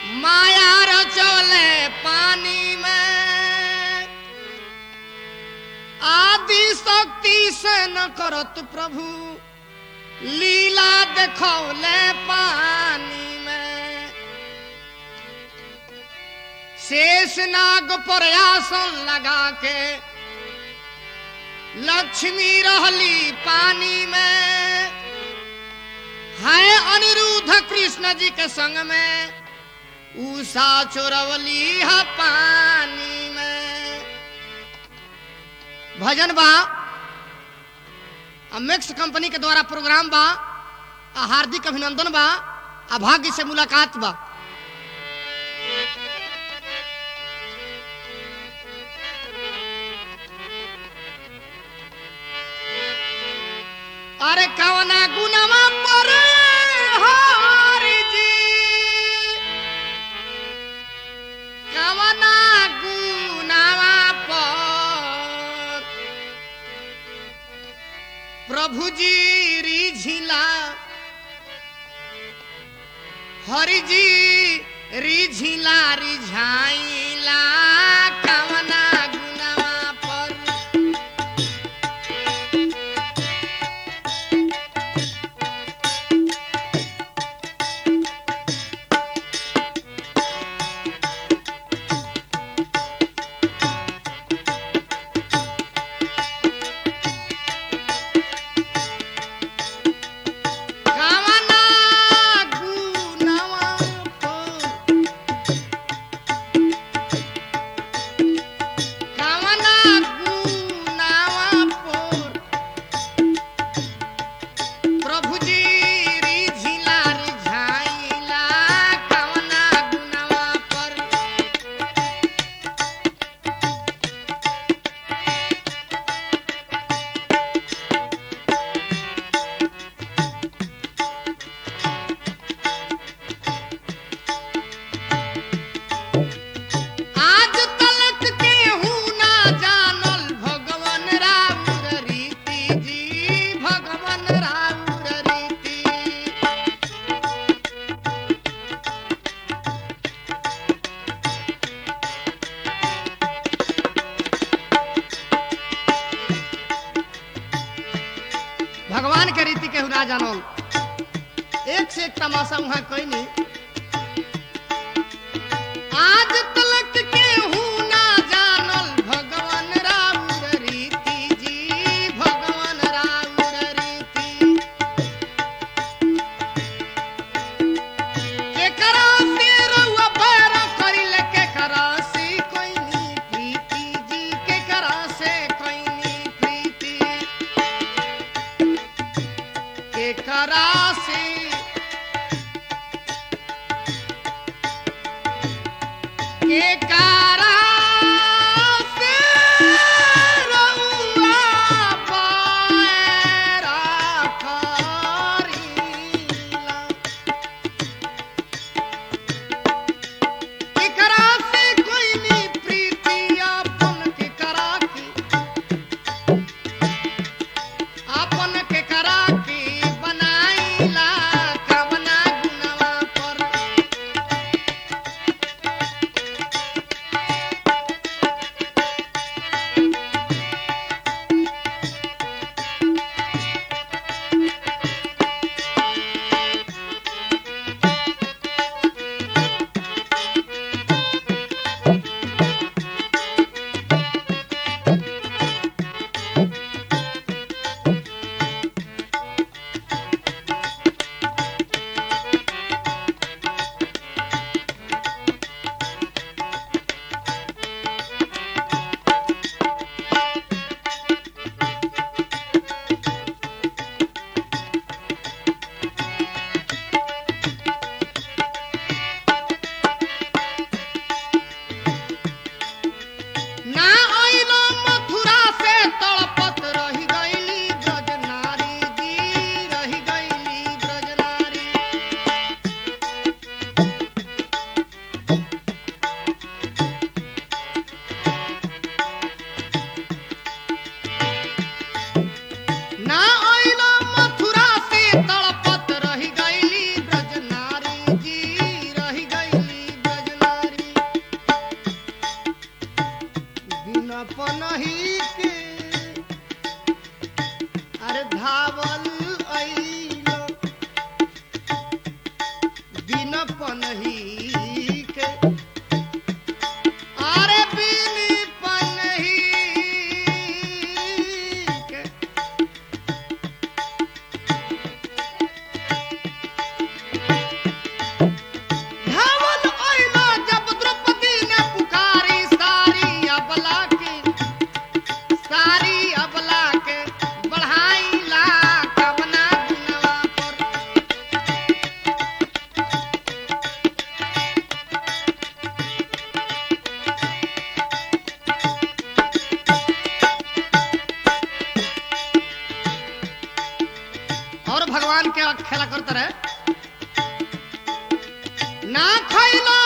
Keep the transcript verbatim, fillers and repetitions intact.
माया रचोले पानी में आदि शक्ति से न करत प्रभु लीला देखौले पानी में शेष नाग पर आसन लगा के लक्ष्मी रहली पानी में है अनिरुद्ध कृष्ण जी के संग में उषा चोरवली है पानी में। भजन बा मैक्स कंपनी के द्वारा प्रोग्राम बा हार्दिक अभिनंदन बा भाग्य से मुलाकात बा। अरे कवना गुनामा पर हरि जी कवना गुनामा पर प्रभु जी रिझिला हरि जी रिझिला रिझाइला कवना गुनामा पर भगवान के रीति के ना जानल एक से एक तमाशा वहां कोई नहीं आज तलक के हूं ना जानल भगवान राम रीति जी भगवान राम रीति के करा से रुआ पर करिल के करा से कोई नहीं प्रीति जी के करा से कोई नहीं प्रीति के करा से के करा से रउआ पैरा करीला के करा से कोई नहीं प्रीति अपन के करा के अपन के करा के बनाइला कवना गुनवा पर कहत रहे ना खैलो